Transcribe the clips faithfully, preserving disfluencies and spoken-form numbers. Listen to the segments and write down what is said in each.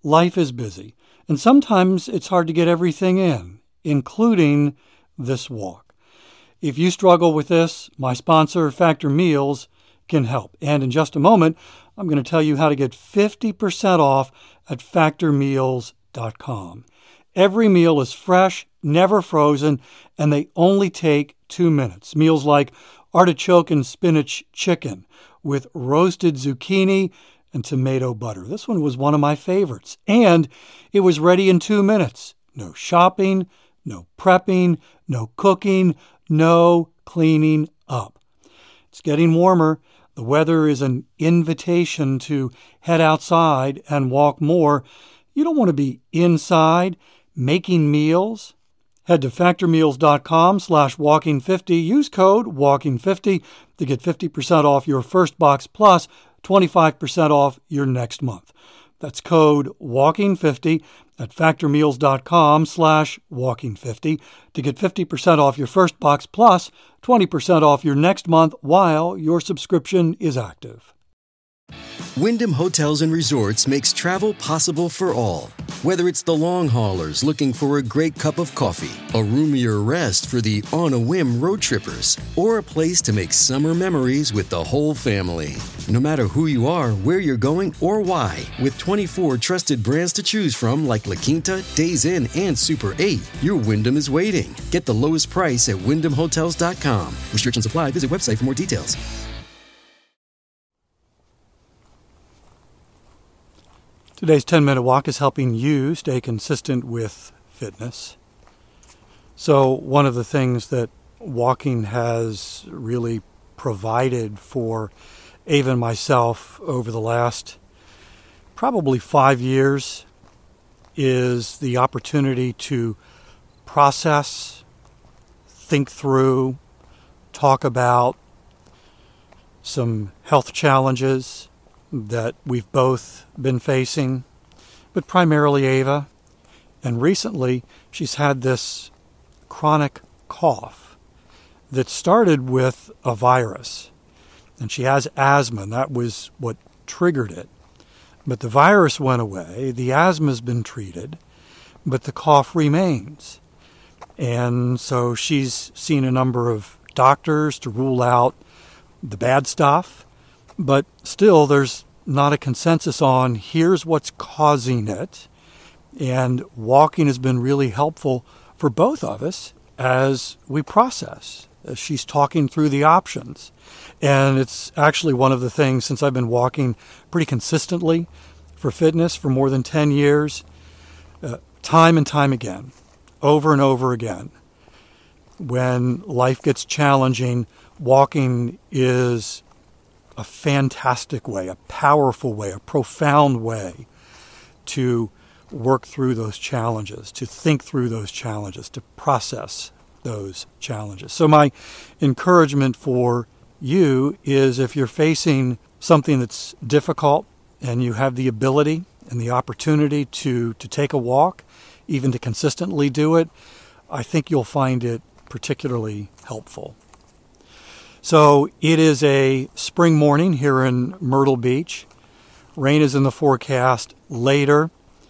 life is busy, and sometimes it's hard to get everything in, including this walk. If you struggle with this, my sponsor, Factor Meals, can help. And in just a moment, I'm going to tell you how to get fifty percent off at factor meals dot com. Every meal is fresh, never frozen, and they only take two minutes. Meals like artichoke and spinach chicken with roasted zucchini and tomato butter. This one was one of my favorites. And it was ready in two minutes. No shopping, no prepping, no cooking, no cleaning up. It's getting warmer. The weather is an invitation to head outside and walk more. You don't want to be inside making meals. Head to factor meals dot com slash walking fifty. Use code walking fifty to get fifty percent off your first box plus twenty-five percent off your next month. That's code walking fifty at factor meals dot com slash walking fifty to get fifty percent off your first box plus twenty percent off your next month while your subscription is active. Wyndham Hotels and Resorts makes travel possible for all. Whether it's the long haulers looking for a great cup of coffee, a roomier rest for the on-a-whim road trippers, or a place to make summer memories with the whole family. No matter who you are, where you're going, or why, with twenty-four trusted brands to choose from like La Quinta, Days Inn, and Super eight, your Wyndham is waiting. Get the lowest price at wyndham hotels dot com. Restrictions apply. Visit website for more details. Today's ten-minute walk is helping you stay consistent with fitness. So one of the things that walking has really provided for Ava and myself over the last probably five years is the opportunity to process, think through, talk about some health challenges that we've both been facing, but primarily Ava. And recently, she's had this chronic cough that started with a virus. And she has asthma, and that was what triggered it. But the virus went away, the asthma's been treated, but the cough remains. And so she's seen a number of doctors to rule out the bad stuff. But still, there's not a consensus on here's what's causing it. And walking has been really helpful for both of us as we process. As she's talking through the options. And it's actually one of the things, since I've been walking pretty consistently for fitness for more than ten years, uh, time and time again, over and over again, when life gets challenging, walking is a fantastic way, a powerful way, a profound way to work through those challenges, to think through those challenges, to process those challenges. So my encouragement for you is if you're facing something that's difficult and you have the ability and the opportunity to, to take a walk, even to consistently do it, I think you'll find it particularly helpful. So it is a spring morning here in Myrtle Beach. Rain is in the forecast later.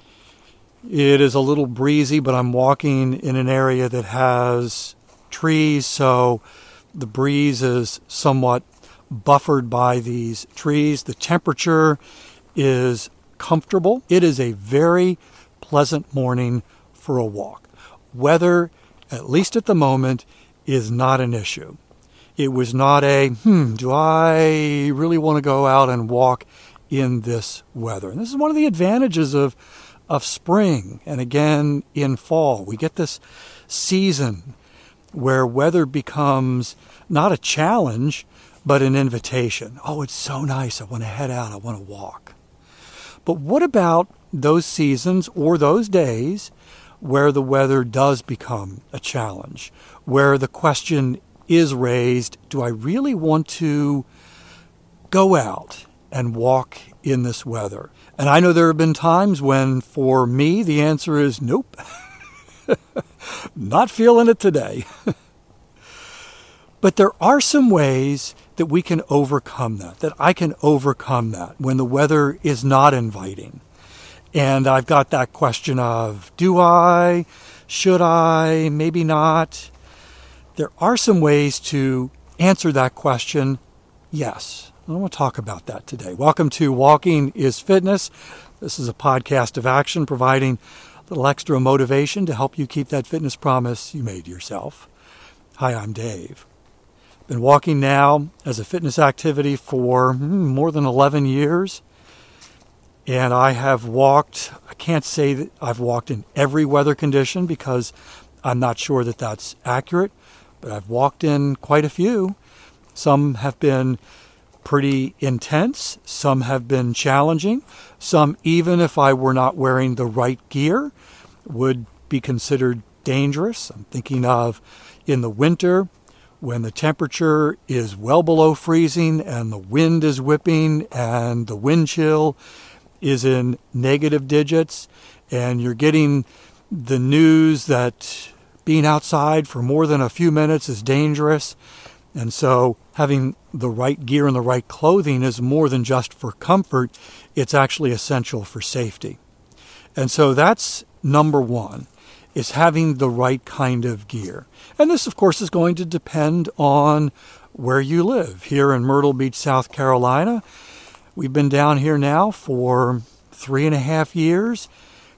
It is a little breezy, but I'm walking in an area that has trees, so the breeze is somewhat buffered by these trees. The temperature is comfortable. It is a very pleasant morning for a walk. Weather, at least at the moment, is not an issue. It was not a, hmm, do I really want to go out and walk in this weather? And this is one of the advantages of, of spring and again in fall. We get this season where weather becomes not a challenge, but an invitation. Oh, it's so nice. I want to head out. I want to walk. But what about those seasons or those days where the weather does become a challenge, where the question is raised, do I really want to go out and walk in this weather? And I know there have been times when, for me, the answer is nope. Not feeling it today. But there are some ways that we can overcome that, that I can overcome that when the weather is not inviting. And I've got that question of, do I, should I, maybe not? There are some ways to answer that question, yes. I want to talk about that today. Welcome to Walking is Fitness. This is a podcast of action providing a little extra motivation to help you keep that fitness promise you made yourself. Hi, I'm Dave. Been walking now as a fitness activity for more than eleven years. And I have walked, I can't say that I've walked in every weather condition because I'm not sure that that's accurate, but I've walked in quite a few. Some have been pretty intense, some have been challenging, some, even if I were not wearing the right gear, would be considered dangerous. I'm thinking of in the winter when the temperature is well below freezing and the wind is whipping and the wind chill is in negative digits, and you're getting the news that being outside for more than a few minutes is dangerous. And so having the right gear and the right clothing is more than just for comfort. It's actually essential for safety. And so that's number one, is having the right kind of gear. And this, of course, is going to depend on where you live. Here in Myrtle Beach, South Carolina, we've been down here now for three and a half years,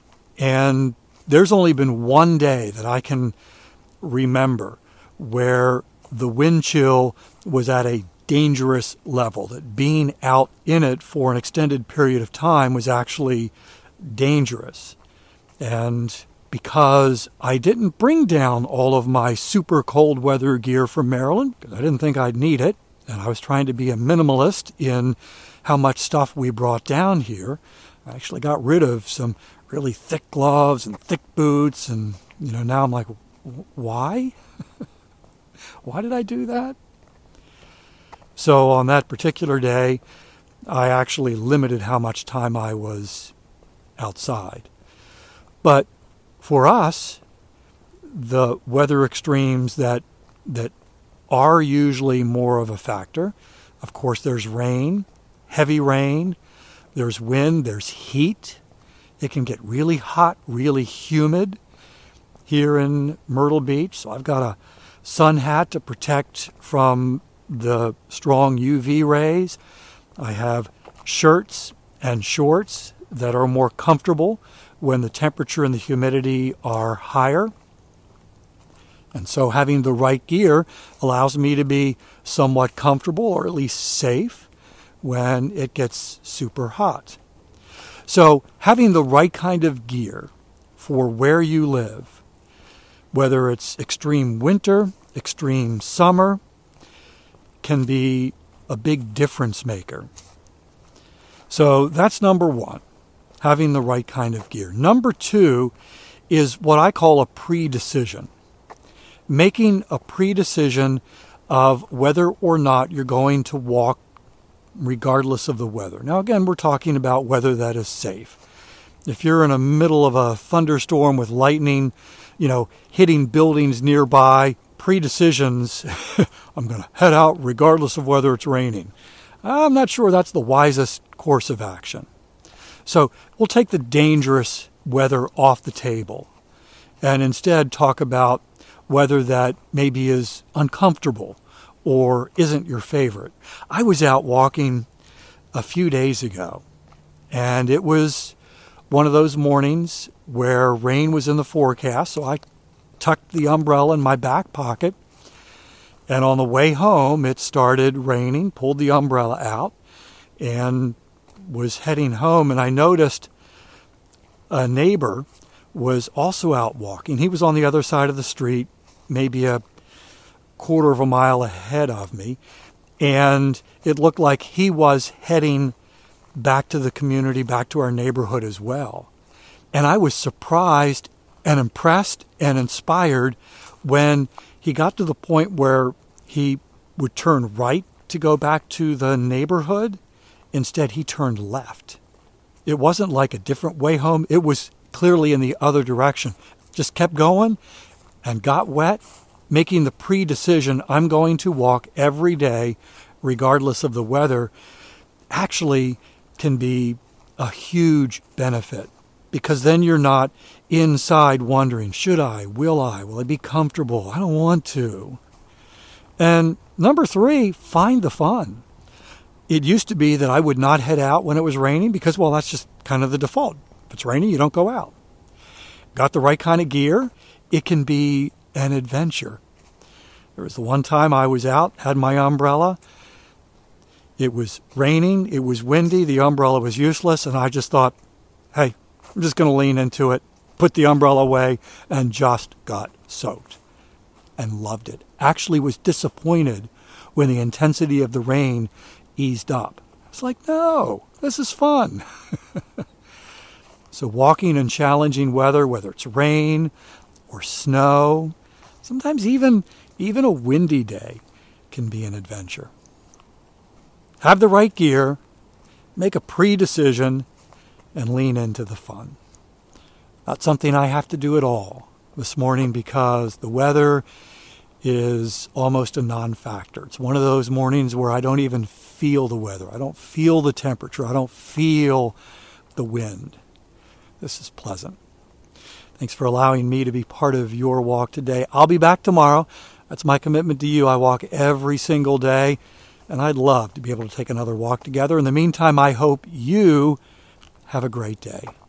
and there's only been one day that I can remember where the wind chill was at a dangerous level, that being out in it for an extended period of time was actually dangerous. And because I didn't bring down all of my super cold weather gear from Maryland, because I didn't think I'd need it, and I was trying to be a minimalist in how much stuff we brought down here. I actually got rid of some really thick gloves and thick boots, and you know, now I'm like, why? Why did I do that? So on that particular day, I actually limited how much time I was outside. But for us, the weather extremes that that are usually more of a factor, of course, there's rain, heavy rain, there's wind, there's heat. It can get really hot, really humid here in Myrtle Beach. So I've got a sun hat to protect from the strong U V rays. I have shirts and shorts that are more comfortable when the temperature and the humidity are higher. And so having the right gear allows me to be somewhat comfortable, or at least safe, when it gets super hot. So having the right kind of gear for where you live, whether it's extreme winter, extreme summer, can be a big difference maker. So that's number one, having the right kind of gear. Number two is what I call a pre-decision. Making a pre-decision of whether or not you're going to walk regardless of the weather. Now, again, we're talking about weather that is safe. If you're in the middle of a thunderstorm with lightning, you know, hitting buildings nearby, pre-decisions, I'm going to head out regardless of whether it's raining. I'm not sure that's the wisest course of action. So we'll take the dangerous weather off the table and instead talk about weather that maybe is uncomfortable or isn't your favorite. I was out walking a few days ago, and it was one of those mornings where rain was in the forecast, so I tucked the umbrella in my back pocket, and on the way home it started raining, pulled the umbrella out, and was heading home, and I noticed a neighbor was also out walking. He was on the other side of the street, maybe a quarter of a mile ahead of me, and it looked like he was heading back to the community, back to our neighborhood as well. And I was surprised and impressed and inspired when he got to the point where he would turn right to go back to the neighborhood. Instead, he turned left. It wasn't like a different way home. It was clearly in the other direction. Just kept going and got wet, making the pre-decision, I'm going to walk every day regardless of the weather, actually can be a huge benefit because then you're not inside wondering, should I, will I, will I be comfortable? I don't want to. And number three, find the fun. It used to be that I would not head out when it was raining because, well, that's just kind of the default. If it's raining, you don't go out. Got the right kind of gear, it can be an adventure. There was the one time I was out, had my umbrella. It was raining, it was windy, the umbrella was useless, and I just thought, hey, I'm just going to lean into it, put the umbrella away, and just got soaked. And loved it. Actually was disappointed when the intensity of the rain eased up. It's like, no, this is fun. So walking in challenging weather, whether it's rain or snow, sometimes even, even a windy day can be an adventure. Have the right gear, make a pre-decision, and lean into the fun. Not something I have to do at all this morning because the weather is almost a non-factor. It's one of those mornings where I don't even feel the weather. I don't feel the temperature. I don't feel the wind. This is pleasant. Thanks for allowing me to be part of your walk today. I'll be back tomorrow. That's my commitment to you. I walk every single day, and I'd love to be able to take another walk together. In the meantime, I hope you have a great day.